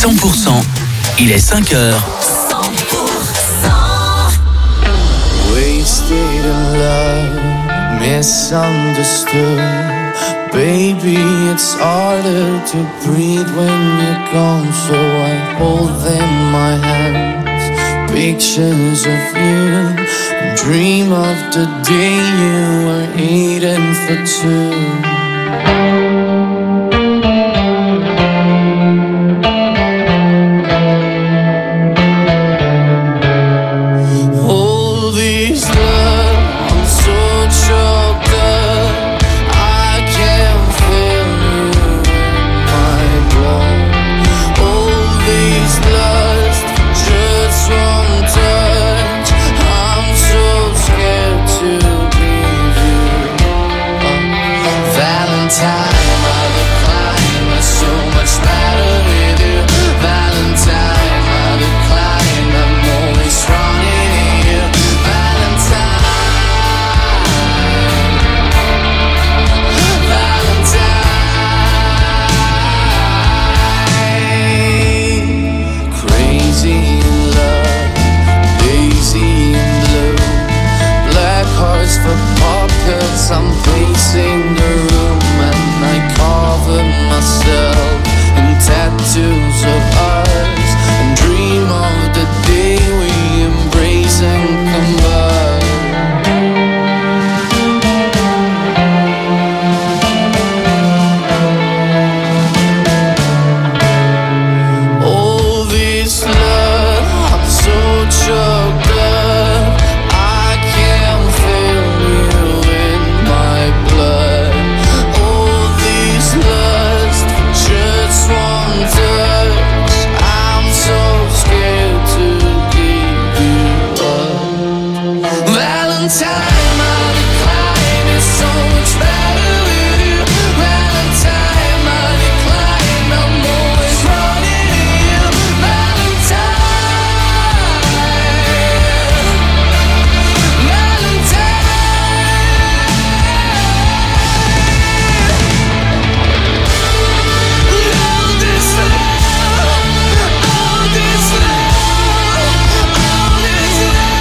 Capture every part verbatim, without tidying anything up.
cent pour cent, il est cinq heures. cent pour cent Wasted in love, misunderstood. Baby, it's harder to breathe when you're gone. So I hold in my hands pictures of you, and dream of the day you were eating for two. I'm pacing the room and I cover myself in tattoos of us and dream of the day we embrace and combine. All this love, I'm so choked up, I can't feel you in my blood. All this lust for just one touch, I'm so scared to give you up. Valentine, my decline is so much better with you. Valentine, my decline, I'm always running to you. Valentine, Valentine. All this love, all this love, all this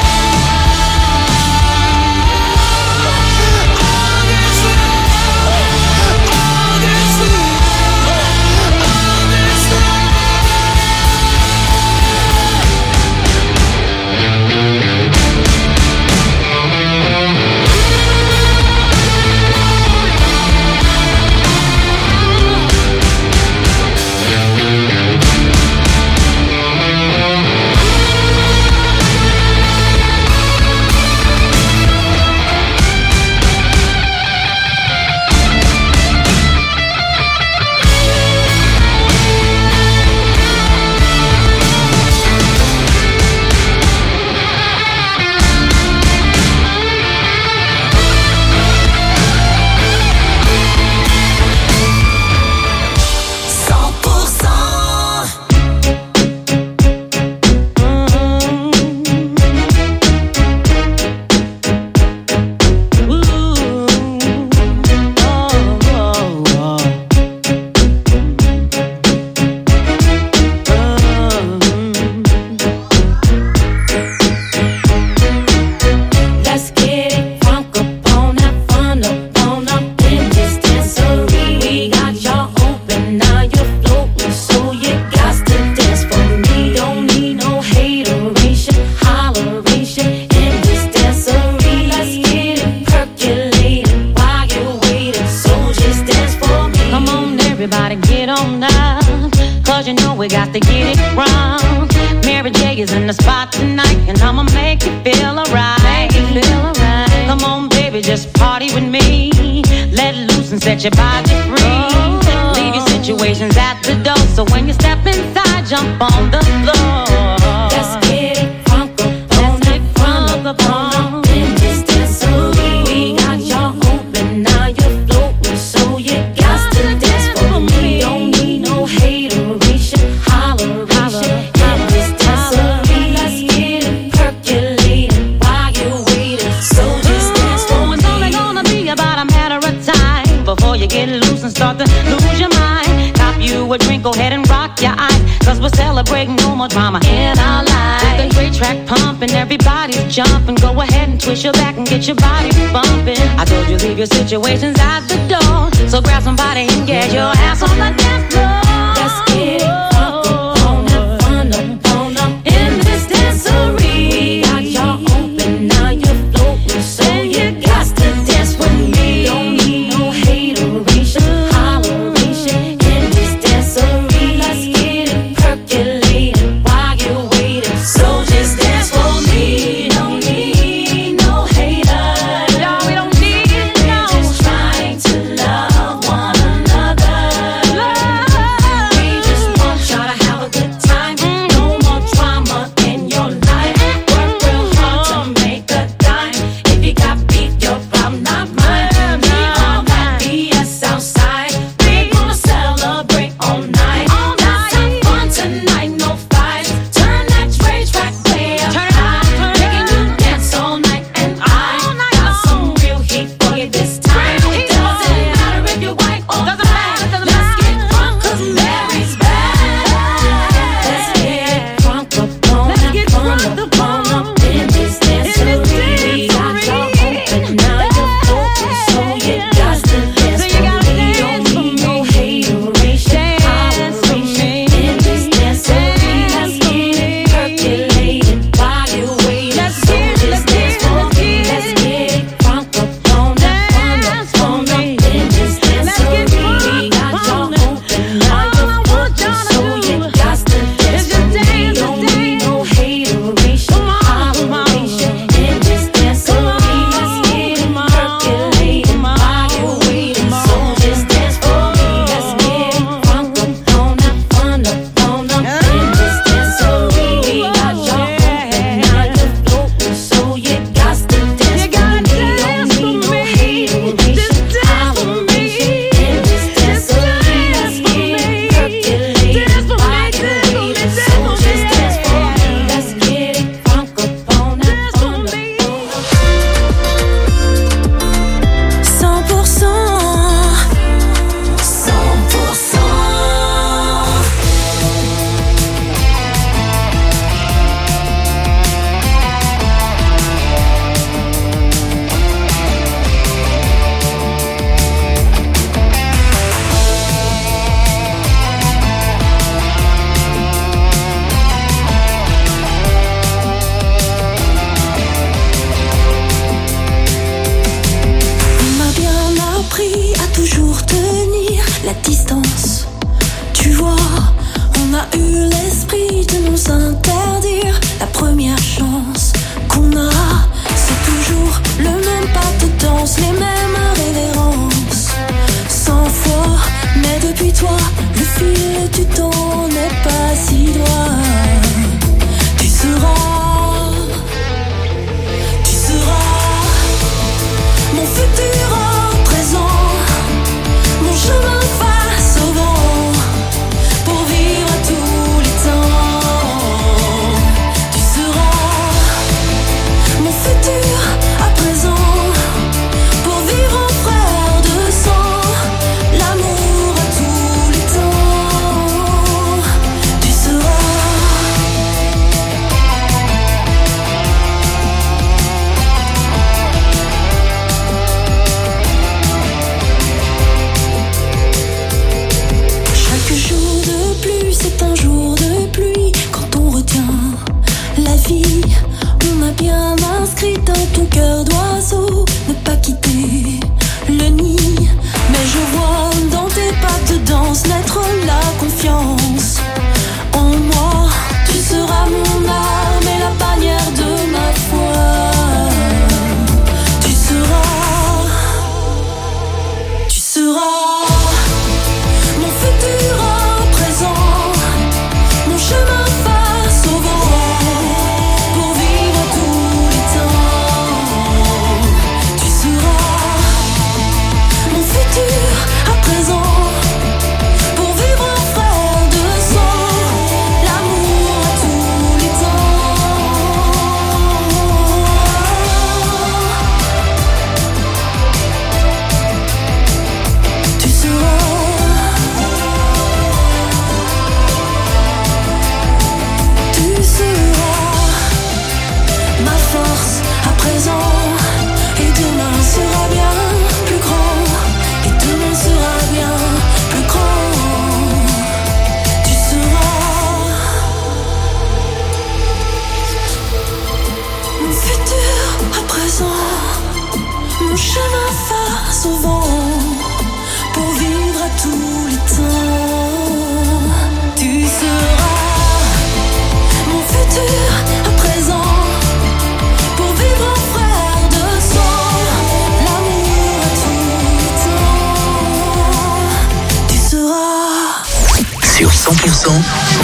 Set your body free. Leave your situations at the door. So when you step inside, jump on the floor. Let's get it crunk up on it, crunk up on it. In this dancery, we got y'all open, now you're floating, so you got to dance for me. Don't need no hateration, holleration. In this dancery, let's get it percolating while you're waiting. So just dance for me. It's only gonna be about a matter of time before you get loose and start to lose your mind. Cop you a drink, go ahead and rock ya. your eyes, cause we're celebrating no more drama in our lives. With the great track pumping, everybody's jumping. Go ahead and twist your back and get your body bumping. I told you leave your situations at the door, so grab somebody and get your ass on the dance floor. Let's get it crunk up, on up, fun up, on up in this dancery. Got y'all open, now you're floating, so you got to dance with me. Don't need no hateration, holleration in this dancery. Let's get it percolating while you're waiting, so just dance for me. Don't need no haters, No, we don't need we're no. just trying to love one another. We just want y'all to have a good time. No more drama in your life. Work real hard to make a dime. If you got beef, your problem, not mine. We all got B S outside. We gonna celebrate all night. Let's have fun tonight, no fights. Turn that Dre track way up high. Making you dance all night, and I got some real heat for you this time. It doesn't matter if you're white or black. Let's get drunk 'cause Mary's back. Let's get drunk up on Let's that get fun drunk up up on on up in this dancery. We got y'all open, now you're floating, so you got to dance So you for gotta me. dance Don't for need no me. hateration, Dance for holleration me. in this dancery. Let's Dance for get it me. percolating while you're waiting. Let's So get it, just let's dance get it, for let's me. get Let's it. get it drunk up on that fun Dance up, for on me. up in this Let's get dancery. We drunk got y'all on it. open, now All I you're want floating, y'all to so do you got to dance is for just me. dance, Don't just need dance. no hateration, Come on, come on. holleration in this dancery. Let's get it Come on, percolating come on, while you're waiting. come So on. just dance for me. Let's get it drunk up on that fun up, on up in this dancery. We got y'all open, now you're floating, so you got to dance You for gotta me. dance Don't need for no me. hateration, Just dance for holleration me. in this Just dancery. dance Let's for get me. it percolating Dance for me, while you're dance for me, waiting. dance So for me, just dance for me. yeah. Let's get it drunk up on that Dance for fun up, me. cent pour cent, cent pour cent. On m'a bien appris à toujours tenir la distance. Tu vois, on a eu l'esprit de nous interdire la première chance qu'on a. C'est toujours le même pas de danse, les mêmes révérences. Cent fois, mais depuis toi, le fil du temps n'est pas si droit. Tu seras, tu seras mon futur en présent, mon chemin face au vent, pour vivre à tous les temps. Tu seras mon futur à présent, pour vivre en frère de sang, l'amour à tous les temps. cent pour cent.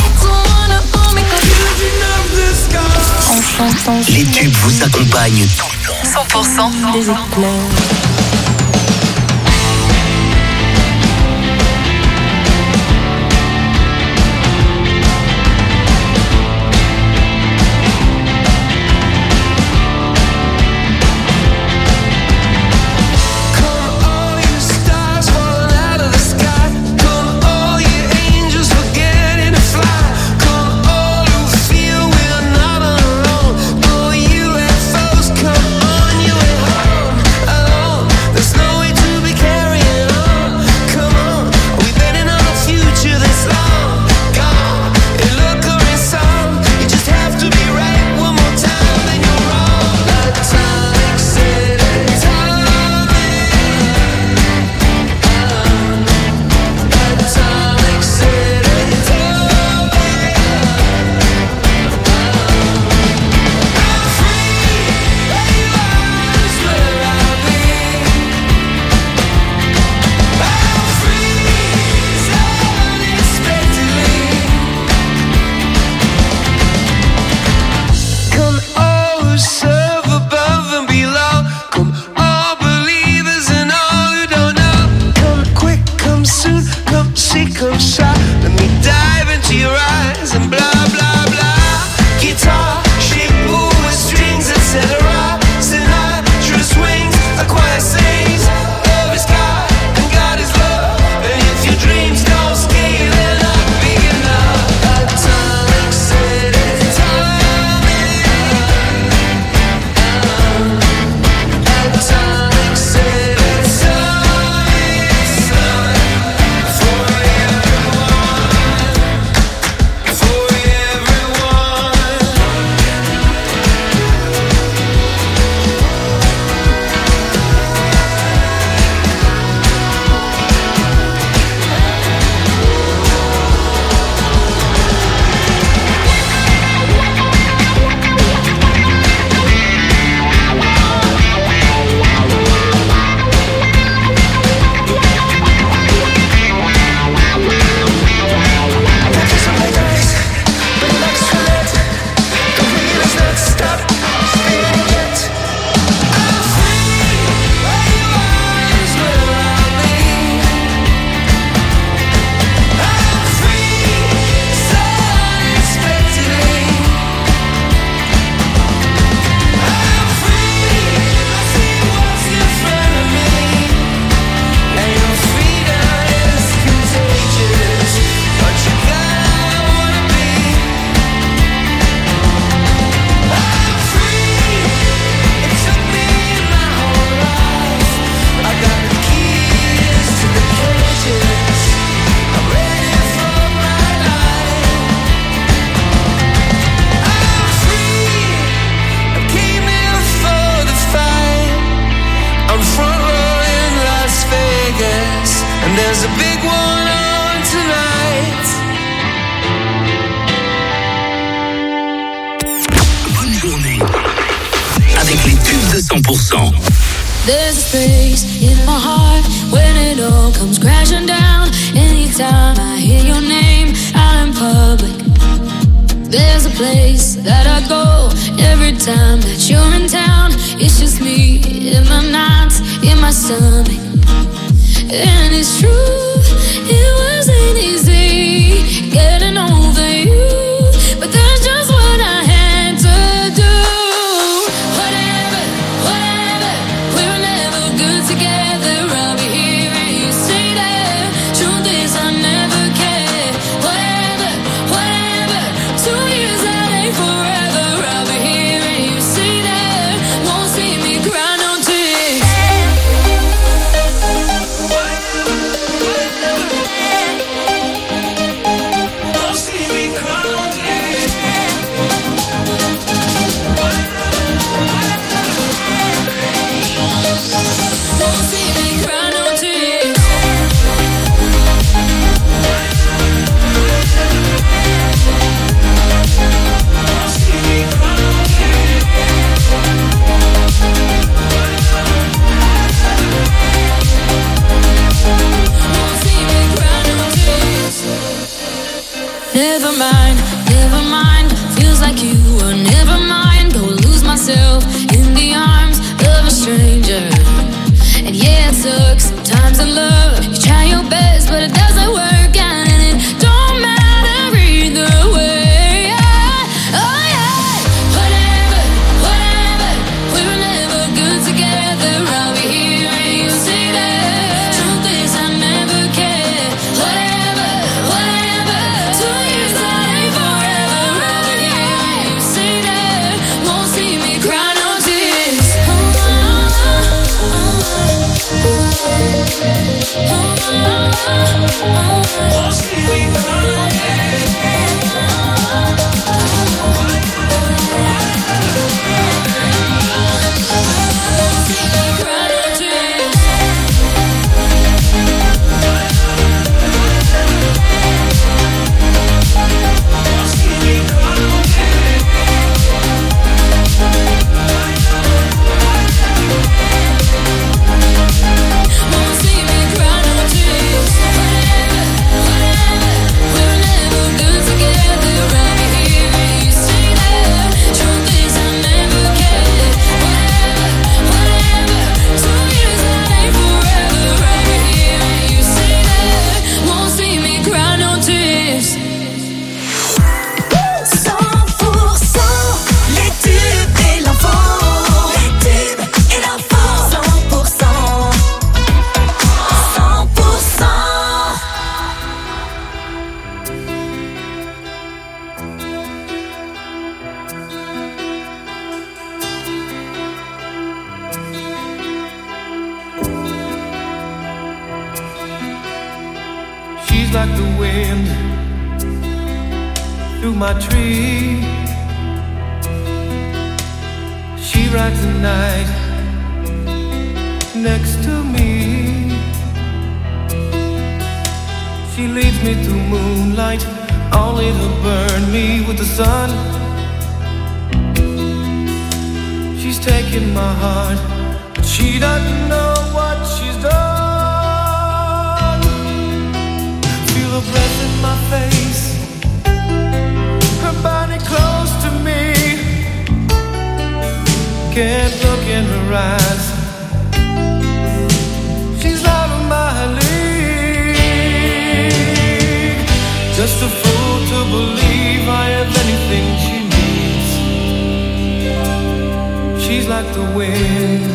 En chantant Les tubes vous accompagnent tout le temps. cent pour cent des éclairs. cent pour cent. There's a space in my heart when it all comes crashing down. Anytime I hear your name out in public, there's a place that I go every time that you're in town. It's just me in my nights, in my stomach. And it's true, it wasn't easy getting over you, but that's just what I had to do. Whatever, whatever, we were never good together. I'll be here and you say that. Truth is I never cared. Whatever, whatever, two years that ain't forever. I'll be here and you say that. Won't see me cry no tears. myself in the arms of a stranger. And yeah, it took some time to love. You try your best, but it doesn't work out, and it don't matter either way. Oh yeah, whatever, whatever. We were never good together. I'll be here and you say that. Truth is, I never cared. Whatever, whatever. Two years that ain't forever. I'll be here and you say that. Won't see me cry no tears. Oh, oh, oh, like the wind through my tree. She rides the night next to me. She leads me through moonlight, only to burn me with the sun. She's taking my heart, but she doesn't know what she's done. Her breath in my face, her body close to me. Can't look in her eyes, she's out of my league. Just a fool to believe I have anything she needs. She's like the wind.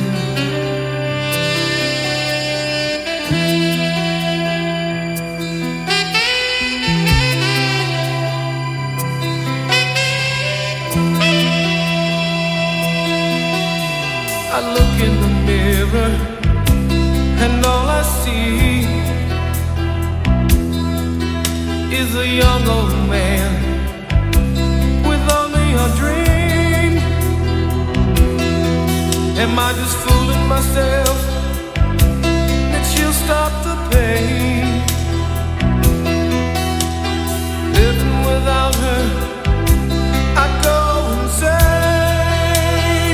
I look in the mirror and all I see is a young old man with only a dream. Am I just fooling myself that she'll stop the pain? Living without her, I go insane.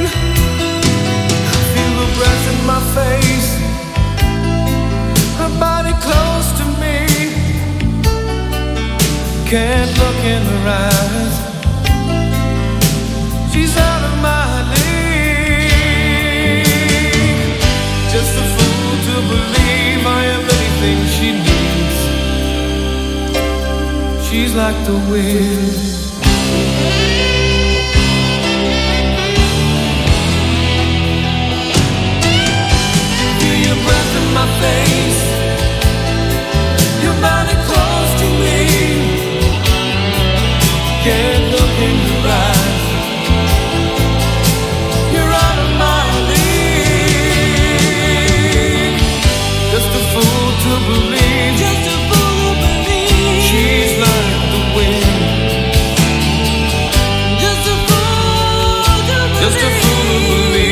Breath in my face, her body close to me. Can't look in her eyes, she's out of my league. Just a fool to believe I have anything she needs. She's like the wind. Breath in my face, your body close to me. Can't look in your eyes, you're out of my league. Just a fool to believe, just a fool to believe. She's like the wind. Just a fool to believe. Just a fool to believe.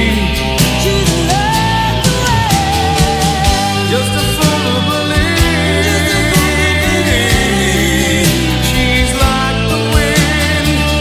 Just a fool to believe. She's like the wind.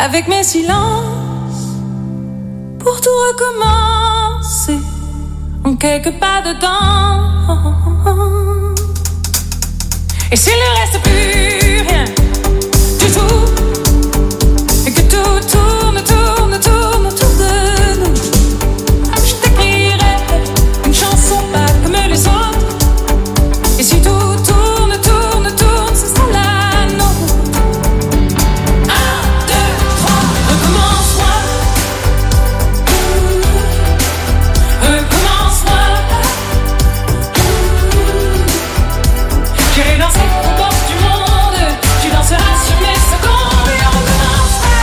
avec mes silences, pour tout recommencer en quelques pas de temps. Et s'il ne reste plus rien du tout, et que tout tourne, tourne, tourne autour de nous, je t'écrirai une chanson pas comme les autres. Et si tout tourne, tourne, tourne, ce sera la nôtre. Un, deux, trois, recommence-moi. Recommence-moi. J'irai danser aux portes du monde. Tu danseras sur mes secondes. Et on recommencera.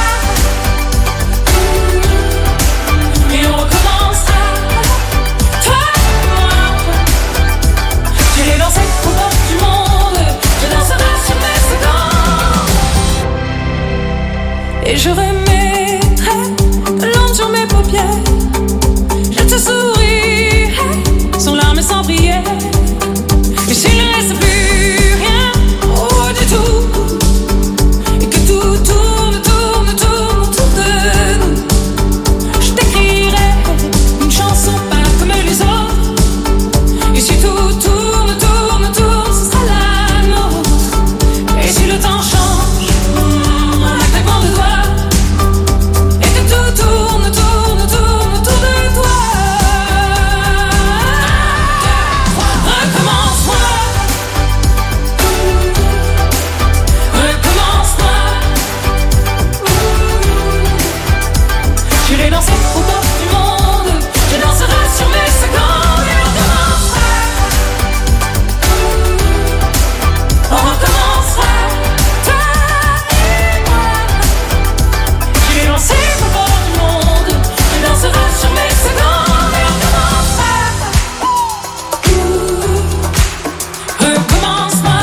Et on recommencera. Toi et moi. J'irai danser aux portes du monde. Tu danseras sur mes secondes. Et je remettrai de l'encre sur mes paupières. Je te sourirai sans larmes et sans prière. Et s'il ne reste plus rien, oh du tout, et que tout tourne, tourne, tourne autour de nous, je t'écrirai une chanson pas comme les autres. Et si tout tourne, tourne, tourne, ce sera la nôtre. Et si le temps change, en un claquement de doigts, et que tout tourne, tourne, tourne autour de toi. Recommence-moi. Recommence-moi. J'irai danser aux portes du monde. Tu danseras sur mes secondes. Et on recommencera. On recommencera. Toi et moi. J'irai danser aux portes du monde. Tu danseras sur mes secondes. Et on recommencera. Recommence-moi.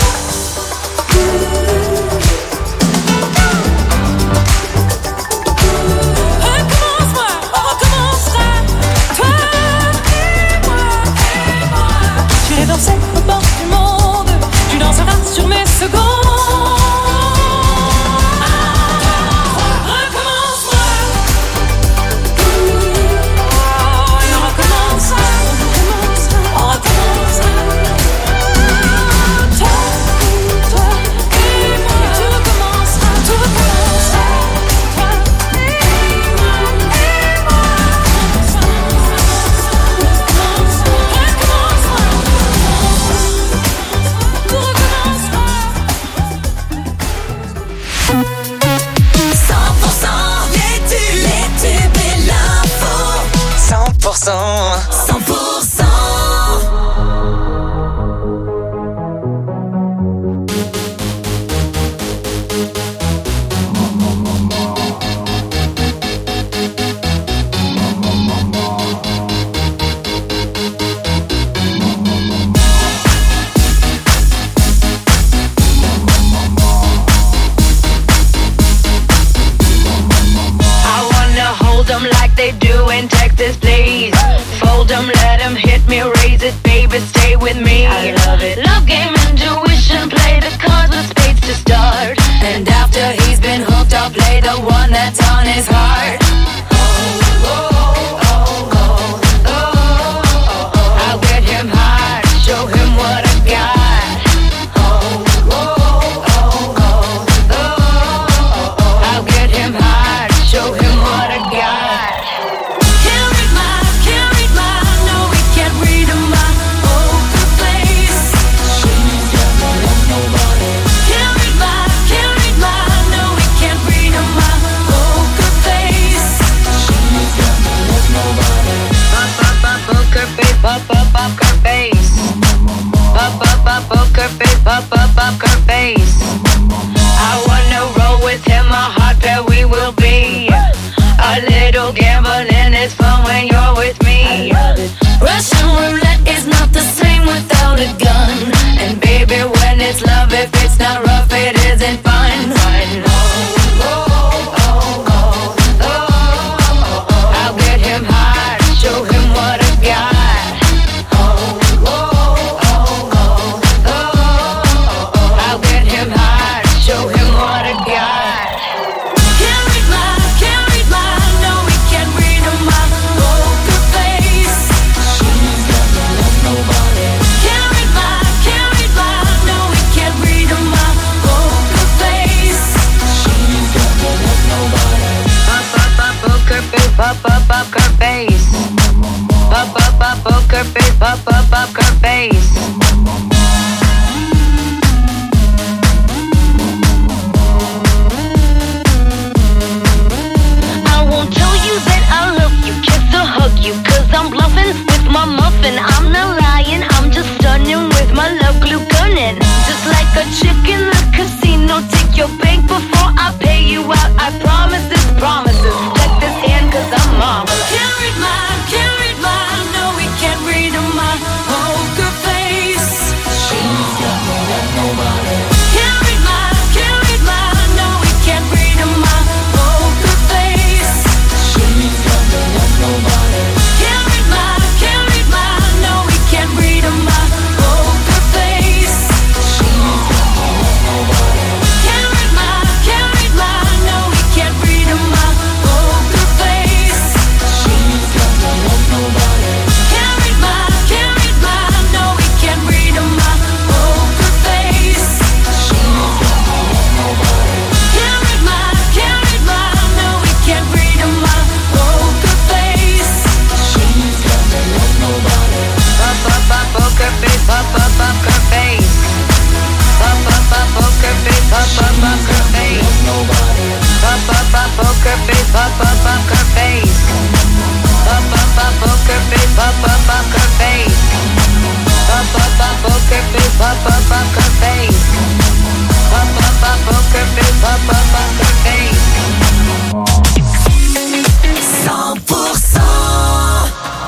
Recommence-moi, on recommencera. Toi et moi, et moi. J'irai danser aux portes du monde. Tu danseras sur mes secondes. Recommence-moi. Oh, et on recommencera. On recommencera. Toi, toi et moi. Tout recommencera, tout recommencera. Toi et moi, et moi. Recommence-moi. Tout recommencera. cent pour cent les tubes, les tubes et l'info. cent pour cent. cent pour cent. I wanna hold them like they do in Texas, please. Fold them, let them hit me, raise it, baby, stay with me. I love it. Love game, intuition, play the cards with spades to start. And after he's been hooked, I'll play the one that's on his heart. I'll get him hard, show him what I got. I'll get him hard, show him what I got. Can't read my, can't read my, no, we can't read my poker face. Can't read my, can't read my, no, we can't read my poker face. Pop, pop, pop, poker face, pop, pop, pop, her face. Pop, pop, pop, poker face, pop, pop, pop, her face. I wanna roll with him, a hot pair we will be. A little gambling is fun when you're with me. Russian roulette is not the same without a gun. And baby, when it's love, if it's not rough, it isn't fun. I'll get him hard, show him what I got. poker face, pop, pop, poker face. I won't tell you that I love you, kiss or hug you, cause I'm bluffing with my muffin. I'm not lying, I'm just stunning with my love glue gunning. Just like a chick in the casino, take your bank before I pay you out. I promise this promises. Check this hand cause I'm marvelous. Can't read mine, can't read mine. No, we can't read my poker face. She's younger than nobody. Can't read mine, can't read mine. No, we can't read my poker face. She's younger than nobody. Can't read mine, can't read mine. No, we can't read my poker face. She's younger than nobody. Can't read mine, can't read mine. No, we can't read my poker face. She's younger than nobody. Can't read mine, can't read mine. No, we can't read my poker face. She's younger than nobody. Can't read mine, can't read mine. No, we can't read my poker face. She's younger than nobody. Pop, pop, pop, poker face, pop, pop, poker face. Pop, pop, pop, poker face, pop, pop, poker face. Nobody. Pop, pop, pop, poker face, pop, pop, poker face. Pop, pop, pop, poker face, pop, pop, poker face. Pop, pop, pop, poker face, pop, pop, poker face. Pop, pop, pop, poker face, pop, pop, poker face. cent pour cent.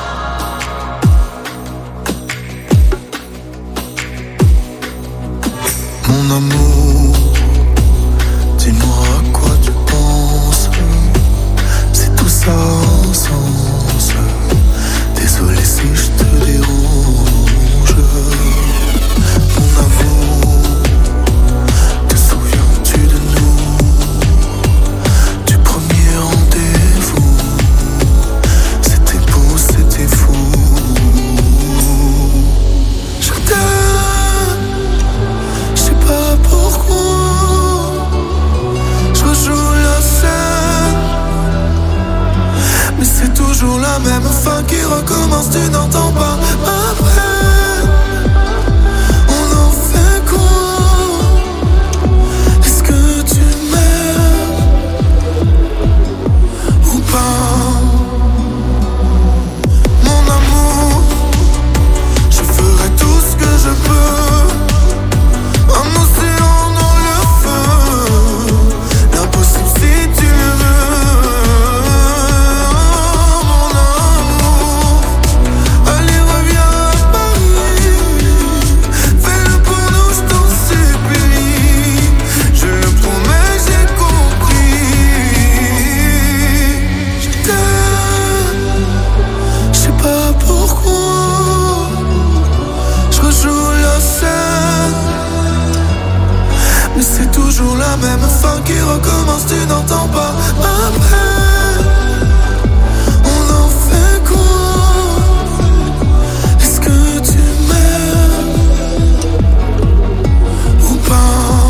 Mon amour, dis-moi à quoi tu penses. C'est tout ça sans sens. Désolé si je te dérange. Mon amour, te souviens-tu de nous? Du premier rendez-vous. C'était beau, c'était fou. Je t'aime, je sais pas pourquoi. Je rejoue la scène, mais c'est toujours la même fin qui recommence. Tu n'entends pas ma peine. On en fait quoi? Est-ce que tu m'aimes ou pas? Mon amour, je ferai tout ce que je peux. Un océan dans le feu, l'impossible si tu le veux. Mon amour, allez reviens à Paris. Fais-le pour nous, je t'en supplie. Je le promets, j'ai compris. Je t'aime, je sais pas pourquoi. Je rejoue la scène, mais c'est toujours la même fin qui recommence. Tu n'entends pas ma peine. On en fait quoi? Est-ce que tu m'aimes ou pas?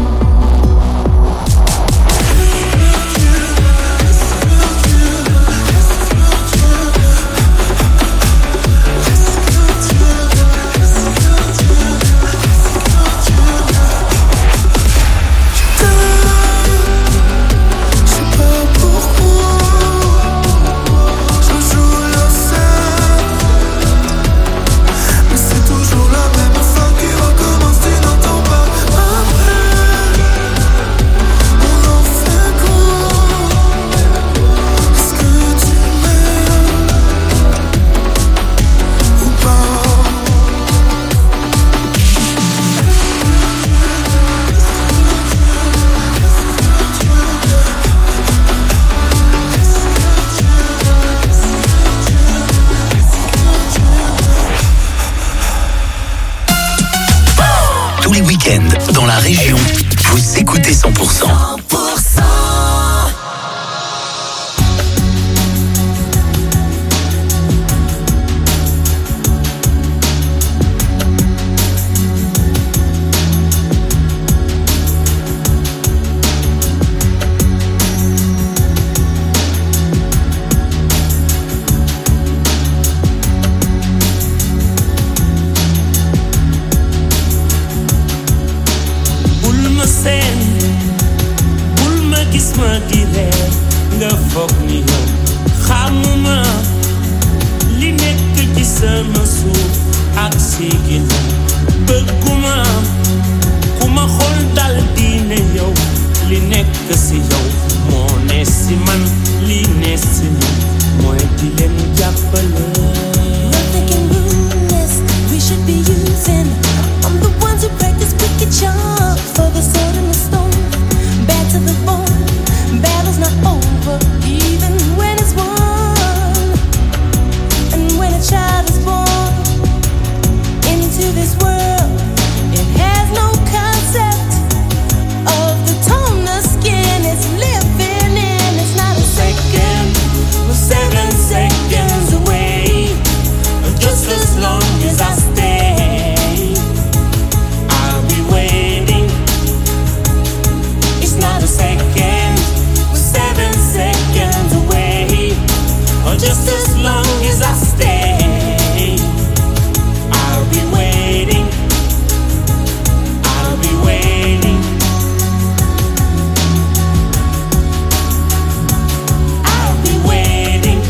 Je sais pas pourquoi. Je joue la scène, mais c'est toujours la même fin qui recommence. Tu n'entends pas ma peine. On en fait quoi? Est-ce que tu m'aimes ou pas? Tous les week-ends, dans la région, vous écoutez cent pour cent. cent pour cent. ma di reer nga foog ni yow xamuma li nekk ci sama suuf ak sigina bëgguma ku ma xool dal di ne yow li nekk si yow moo ne si man li ne si man mooy di leen jàppale. Nothing can ruin this. We should be using. I'm the ones who practice wicked charms for the sword and the stone. Bad to the bone. Battle's not over, even when it's won. And when a child is born into this world, it has no concept of the tone the skin is living in. It's not a second, we're seven seconds away. Just as long as I stay, I'll be waiting. It's not a second, we're seven seconds away. Just as long as I stay, I'll be waiting. I'll be waiting. I'll be waiting.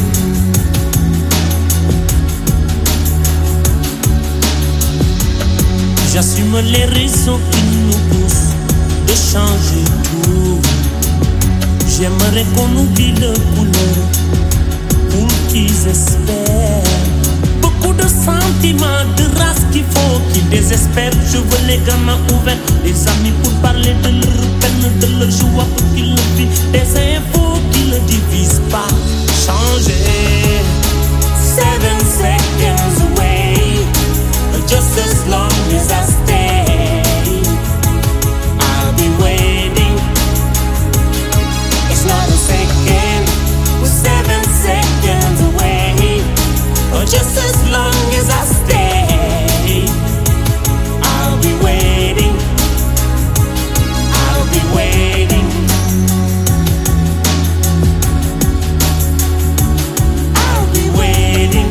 J'assume les raisons qui nous poussent de changer tout. J'aimerais qu'on oublie le couleur pour qu'ils espèrent. Beaucoup de sentiments, de race qu'il faut qu'ils désespèrent. Je veux les gamins ouverts, des amis pour parler de leur peine, de leur joie pour qu'ils le vivent. Des infos qui ne divisent pas. Changer. Seven seconds away. Just as long as I stay, I'll be waiting. It's not a second, we're seven seconds away. Just as long as I stay, I'll be waiting. I'll be waiting. I'll be waiting.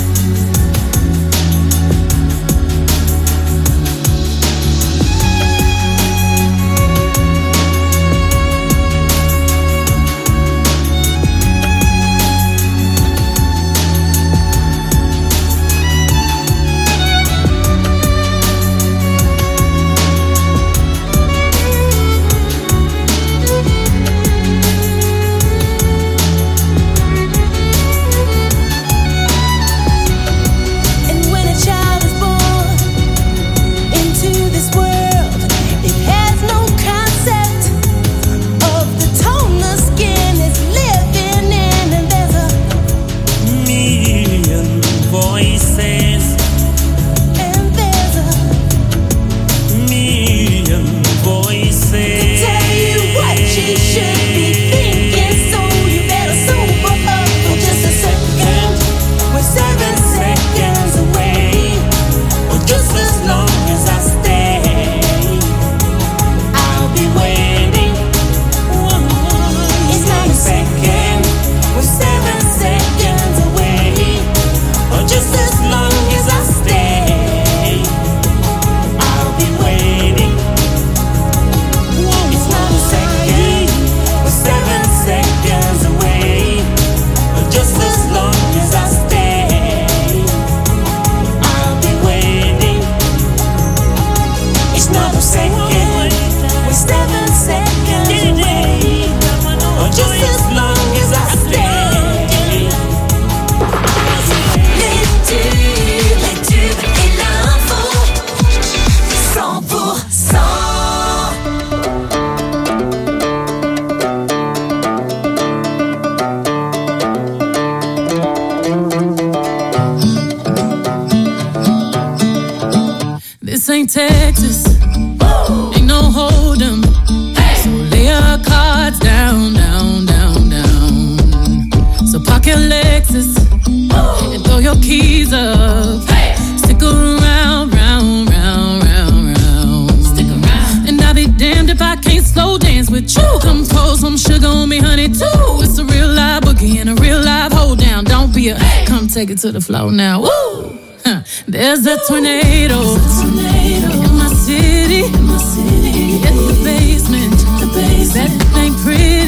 And when a child is born into this world, it has no concept of the tone the skin is living in. And there's a Million voices, and there's a million voices. tell you what you should be thinking, so you better sober up for just a second. We're seven seconds away. Just as long as I stay, I'll be waiting. It's not a second, We're seven seconds away. Just as long as I stay, I'll be waiting. It's not a second. We're seven seconds away. Just as long as I stay, I'll be waiting. it's not a second. We're seven seconds away. Just as long as I stay. Les tubes, les tubes et l'info. cent pour cent. This ain't Texas, ain't no hold'em. So lay your cards down, down, down, down. So park your Lexus and throw your keys up. Stick around, round, round, round, round. Stick around. And I'll be damned if I can't slow dance with you. Come pour some sugar on me, honey, too. It's a real live boogie and a real live hold down. Don't be a, come take it to the floor now. Woo! Huh. There's a tornado in my city, in the basement. That ain't pretty.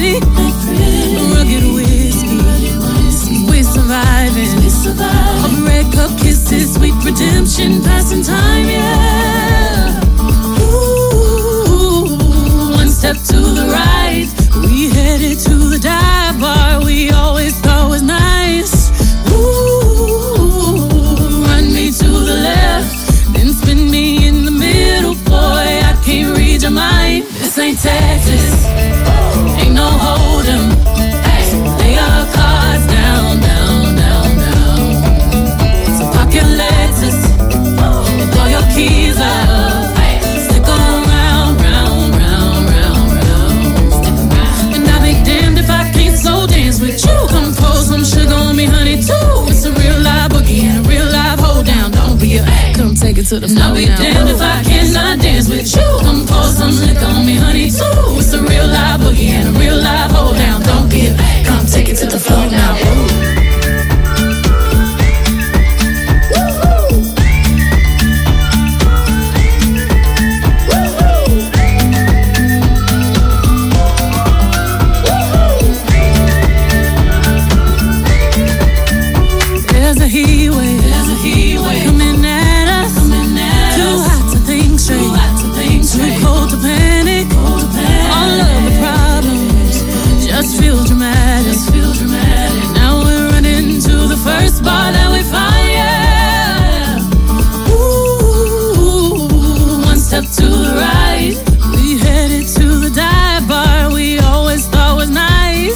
to the And floor I'll be now. damned if I cannot dance with you. Come pour some liquor on me, honey, too. It's a real live boogie and a real live hold down. Don't be a, come take it to the floor now. There's a heat wave, There's a heat wave coming at us. coming at Too us. hot to think straight, Too hot to think too straight. cold to panic. Cold to panic. All of the problems just feel dramatic. Just feel dramatic. Now we're running to the first bar that we find. Yeah. Ooh, one step to the right. We headed to the dive bar we always thought was nice.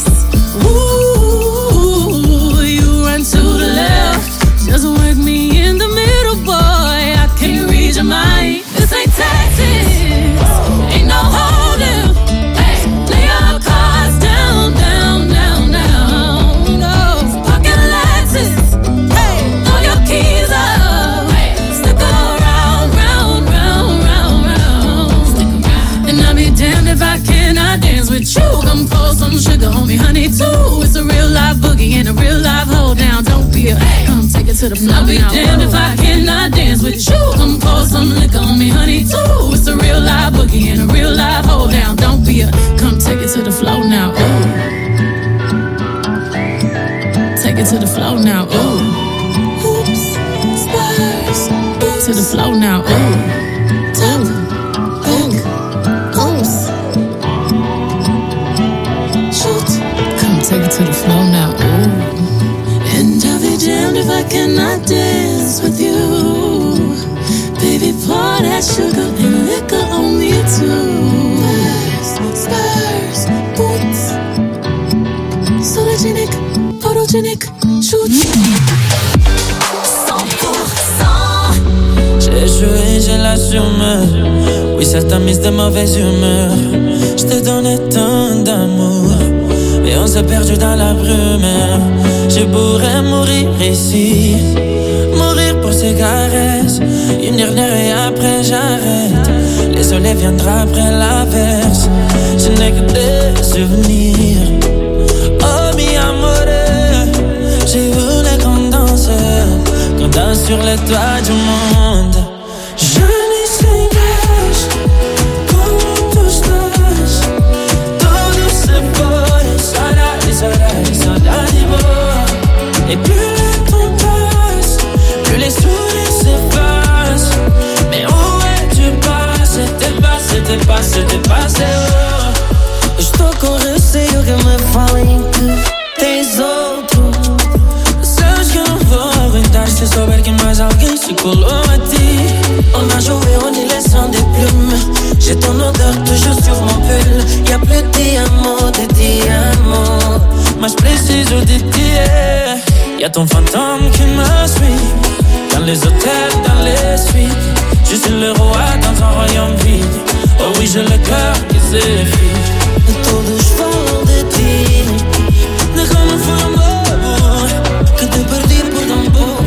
Ooh, you run to the left. Just work me in the middle, boy. I can't read your mind. This ain't Texas. Ain't no holding. Hey, lay your cards down, down, down, down. No, pocket Lexus. Hey, throw your keys up. Hey, stick around, round, round, round, round. Stick around. And I'll be damned if I cannot dance with you. Come pour some sugar on me, honey, too. It's a real live boogie and a real live hold down. Don't be a, come take it to the floor. I'll be now. damned if I cannot dance with you. Come pour some liquor on me, honey, too. It's a real live boogie and a real live hold down. Don't be a, come take it to the floor now. Ooh. Take it to the floor now. Ooh. Oops, spurs, to the floor now. Ooh. Top, back, oops. Shoot, come take it to the floor now. Ooh. And I'll be damned if I cannot dance with you. Baby, pour that sugar and liquor on me too. Spurs, spurs, boots. Sologenic, photogenic, shoot. cent pour cent. J'ai joué, j'ai l'assumé. Oui, ça t'a mise de mauvaise humeur. Je t'ai donné tant d'amour et on s'est perdu dans la brume. Je pourrais mourir ici, mourir pour ces caresses. Une dernière et après j'arrête. Le soleil viendra après l'averse. Je n'ai que des souvenirs. Oh mi amore, j'ai voulu qu'on danse, qu'on danse sur les toits du monde. Je n'y sais pas comment tout se passe. Todo se pone, sarà, sarà, sarà di beau. Et plus le temps passe, plus les sourires s'effacent. Mais où es-tu passé? T'es passé, t'es passé, t'es passé, oh. Estou com receio que me falem que tens outro. Sabes que eu não vou aguentar se souber que mais alguém se colou a ti. On a joué au nid laissant des plumes. J'ai ton odeur toujours sur mon pull. Y'a plus de diamants, de diamants. Mas preciso de ti. Y'a ton fantôme qui me suit. Dans les hôtels, dans les suites. Je suis le roi dans un royaume vide. Oh oui, j'ai le cœur qui s'effrite. Todos falam de ti. Déjame fue amor que te perdí por tan poco.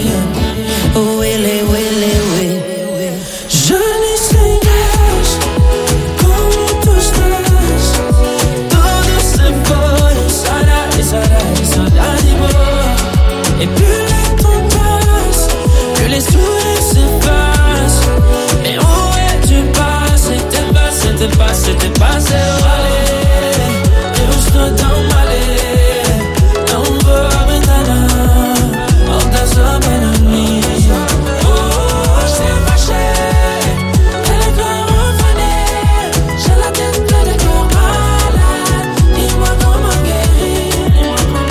Huele, huele, huele. Je n'y sais pas comment tout se passe. Todo se pone, sarà, sarà, sarà di beau. Et plus le temps passe, plus les sourires s'effacent. Mais où es-tu passé? T'es passé, t'es passé, t'es passé, oh. Eu estou tão mal, não vou aguentar. Volta só para mim. Oh, c'est fâché. Elle est plein revenir. J'ai la tête pleine de corps malade. Dis-moi comment guérir.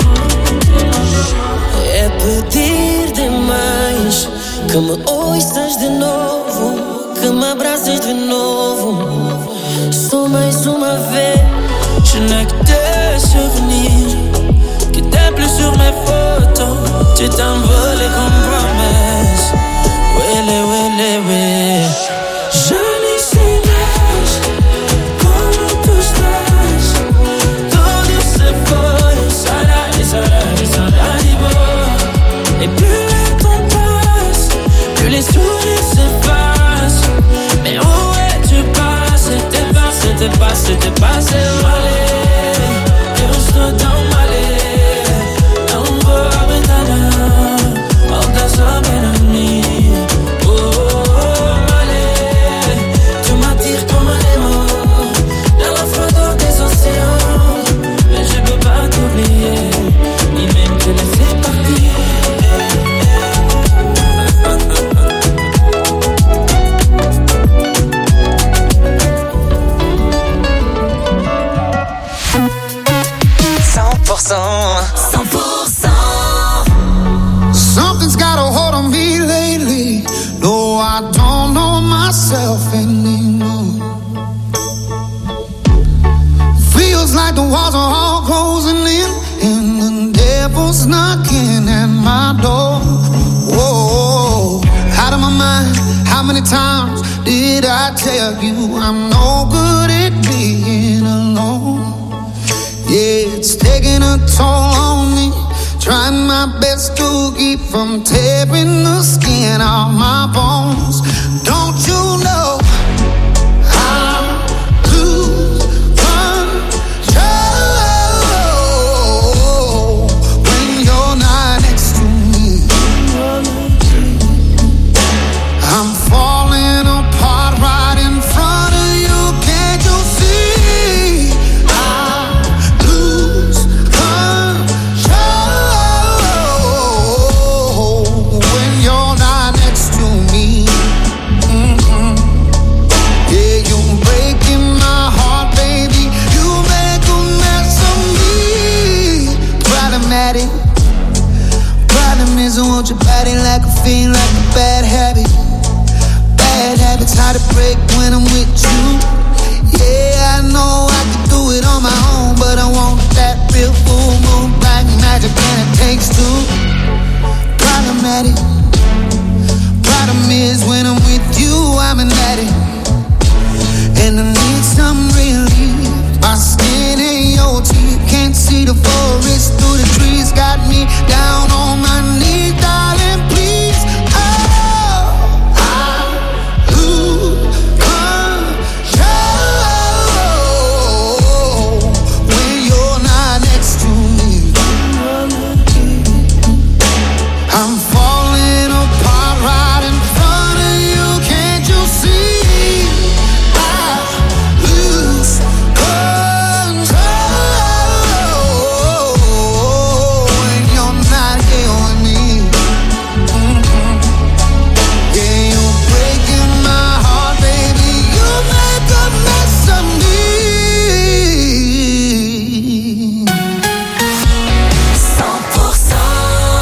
É pedir demais que me ouças de novo, que me abraces de novo. Só mais uma vez. Je n'ai que des souvenirs qui t'es plus sur mes photos. Tu t'envoles comme promesse. Wele, wele, wele. Je n'y sais pas comment tout se passe. Todo se pone, sarà, sarà, sarà di beau. Et plus le temps passe, plus les sourires se pour cent. cent pour cent. Something's got a hold on me lately. No, I don't know myself anymore. Feels like the walls are all closing in, and the devil's knocking at my door. Whoa, out of my mind. How many times did I tell you I'm no good at being alone? Yeah, it's taking a toll on me. Trying my best to keep from tearing the skin off my bones. Don't you know I lose control when you're not next to me? I'm falling apart right in front of you. Can't you see? I lose control when you're not next to me. Mm-hmm. Yeah, you're breaking my heart, baby. You make a mess of me. Problematic. Problem is I want your body like a fiend, like a bad habit. Bad habits hard to break when I'm with you. Yeah, I know I can do it on my own, but I want that real full moon black magic, and it takes two. Problematic. Problem is when I'm with you, I'm an addict, and I need some relief. My skin ain't your teeth, can't see the forest through the trees. Got me down on my knees, darling, please. Oh, I lose control when you're not next to me. I'm falling apart right in front of you. Can't you see? I lose control when you're not here with me. Mm-hmm. Yeah, you're breaking my heart, baby. You make a mess of me. cent pour cent.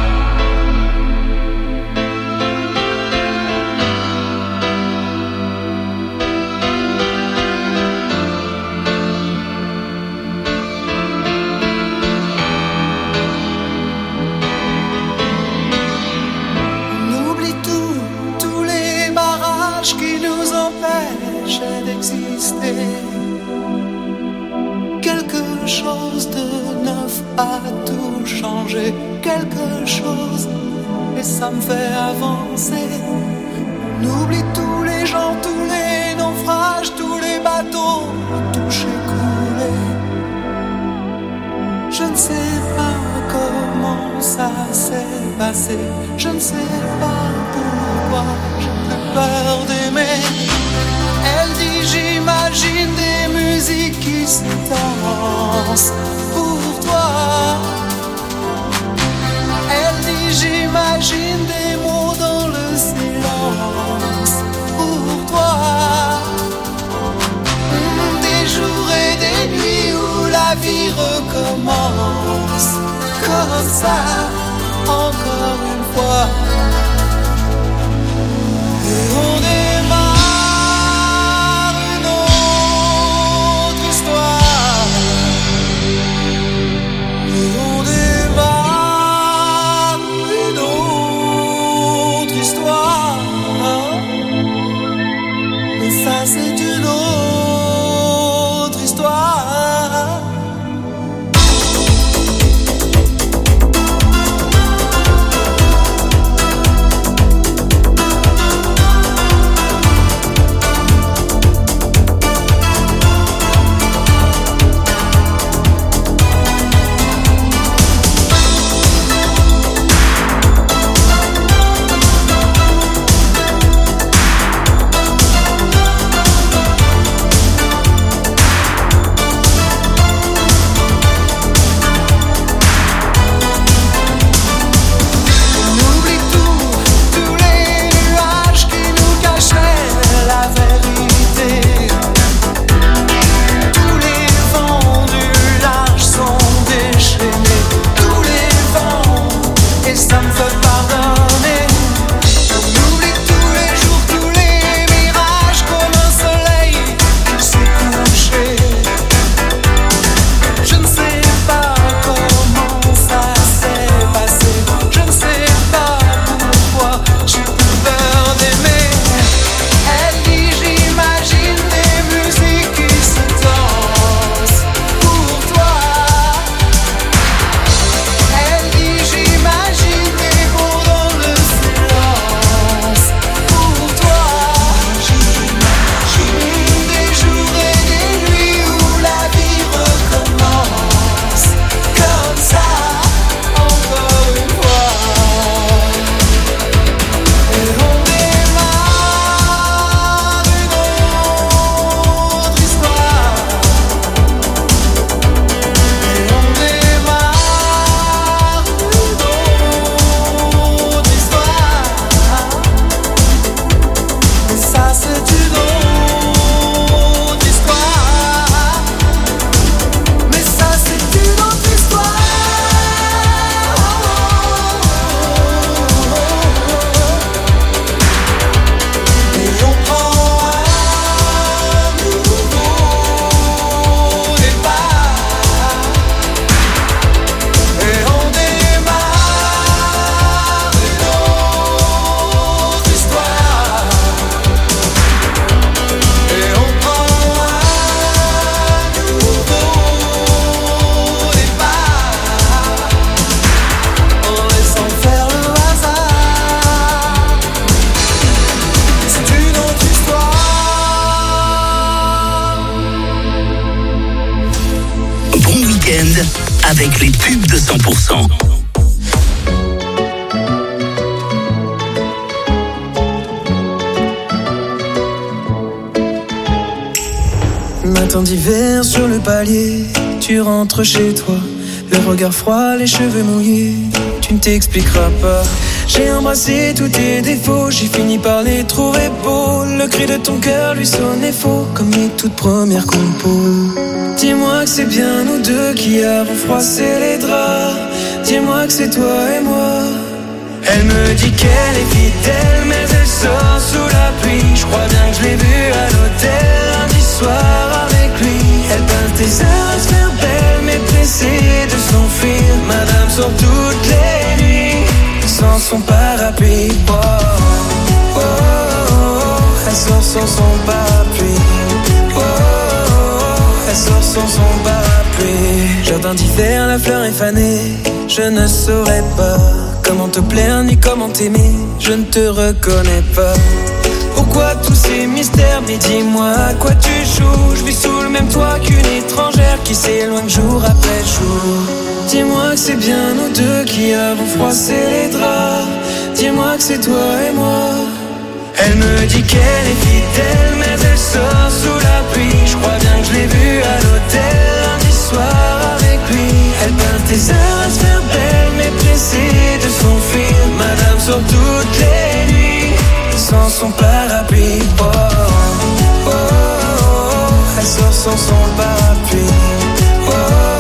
On oublie tout, tous les barrages qui nous empêchent d'exister. Quelque chose de neuf a tout changé, quelque chose, et ça me fait avancer. On oublie tous les gens, tous les naufrages, tous les bateaux touchés, coulés. Je ne sais pas comment ça s'est passé, je ne sais pas pourquoi j'ai plus peur d'aimer. Elle dit j'imagine des musiques qui se dansent pour toi. Elle dit j'imagine des mots dans le silence pour toi. Des jours et des nuits où la vie recommence comme ça, encore une fois. Et on démarre une autre histoire. Et on démarre une autre histoire. Mais ça c'est une autre histoire. week-end avec les tubes de cent pour cent. Matin d'hiver sur le palier, tu rentres chez toi, le regard froid, les cheveux mouillés, tu ne t'expliqueras pas. J'ai embrassé tous tes défauts, j'ai fini par les trouver beaux. Le cri de ton cœur lui sonnait faux, comme mes toutes premières compos. Dis-moi que c'est bien nous deux qui avons froissé les draps. Dis-moi que c'est toi et moi. Elle me dit qu'elle est fidèle, mais elle sort sous la pluie. Je crois bien que je l'ai vue à l'hôtel lundi soir avec lui. Elle passe des heures à se faire belle, mais pressée de s'enfuir. Madame sort toutes les nuits sans son parapluie. Oh, oh, oh, oh. Elle sort sans son parapluie. Oh, oh, oh. Elle sort sans son parapluie. Jardin d'hiver, la fleur est fanée. Je ne saurais pas comment te plaire ni comment t'aimer. Je ne te reconnais pas. Pourquoi tous ces mystères? Mais dis-moi à quoi tu joues. Je vis sous le même toit qu'une étrangère qui s'éloigne jour après jour. Dis-moi que c'est bien nous deux qui avons froissé les draps. Dis-moi que c'est toi et moi. Elle me dit qu'elle est fidèle, mais elle sort sous la pluie. Je crois bien que je l'ai vue à l'hôtel lundi soir avec lui. Elle passe des heures à se faire belle, mais pressée de s'enfuir. Madame sort toutes les nuits sans son parapluie. Oh, oh, oh, oh. Elle sort sans son parapluie. Oh, oh,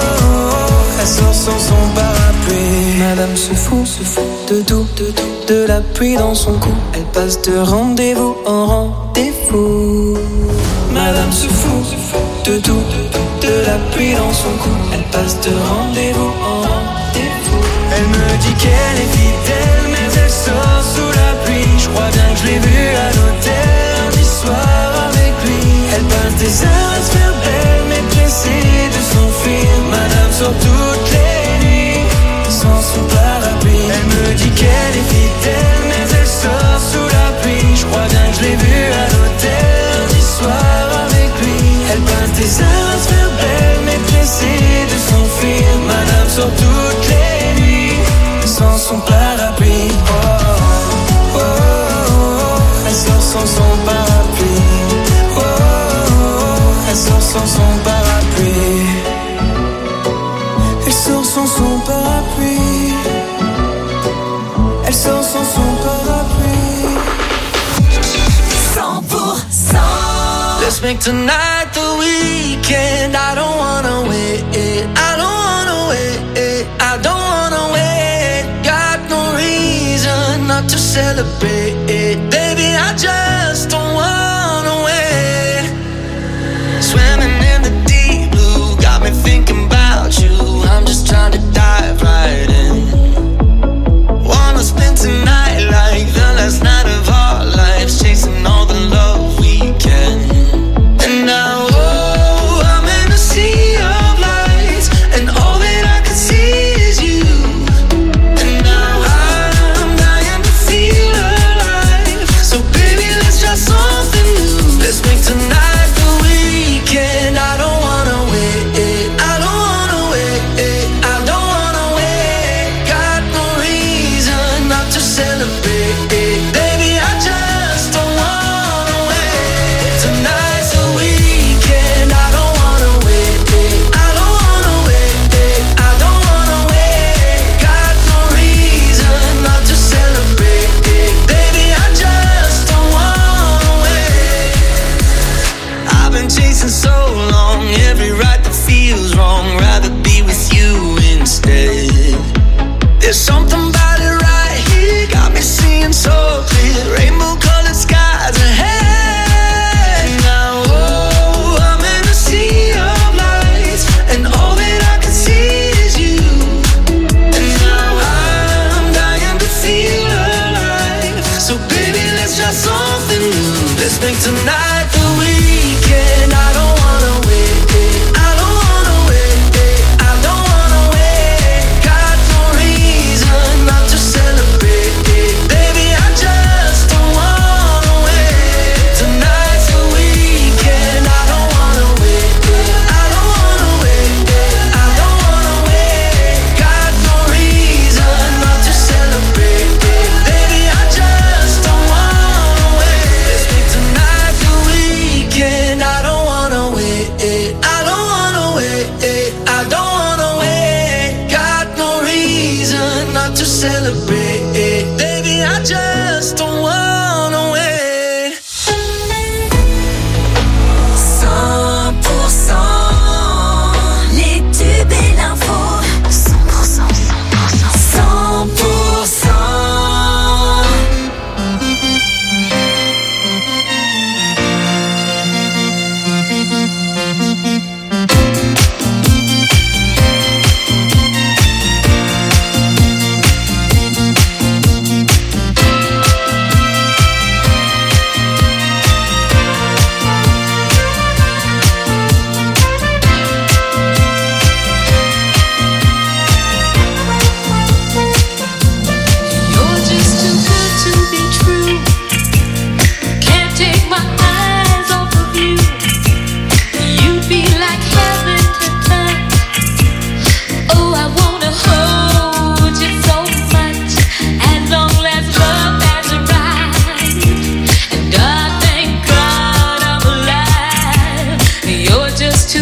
oh. Elle sort sans son parapluie. Madame se fout, se fout de tout, de tout, de la pluie dans son cou. Elle passe de rendez-vous en rendez-vous. Madame se fout, se fout de tout, de tout, de la pluie dans son cou. Elle passe de rendez-vous en rendez-vous. Elle me dit qu'elle est fidèle, mais elle sort sous la pluie. Je crois bien que je l'ai vue à l'hôtel lundi soir avec lui. Elle passe des heures à se faire belle, mais pressée de s'enfuir. Madame sort toutes les nuits sans son parapluie. Elle me dit qu'elle est fidèle, mais elle sort sous la pluie. Je crois bien que je l'ai vue à l'hôtel lundi soir avec lui. Elle passe des heures à se faire belle, mais pressée de s'enfuir. Madame sort toutes les nuits sans son parapluie. Oh, oh, oh, oh. Elle sort sans son parapluie. Oh, oh, oh. Elle sort sans son parapluie. Elle sort sans son parapluie. Elle sort sans son parapluie. cent pour cent. Let's make tonight the weekend. I don't wanna wait. I don't wanna wait. I don't wanna wait. Got no reason not to celebrate. Baby, I just don't wanna wait. Swimming in the deep blue got me thinking about you. I'm just trying to dive right in. Wanna spend tonight like the last night of our lives, chasing all the love we can. And now, oh, I'm in a sea of lights, and all that I can see is you. And now I'm dying to feel alive. So baby, let's celebrate. Baby, I just don't wanna wait. cent pour cent les tubes et l'info. cent pour cent, cent pour cent.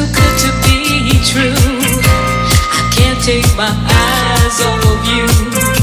Take my eyes off of you.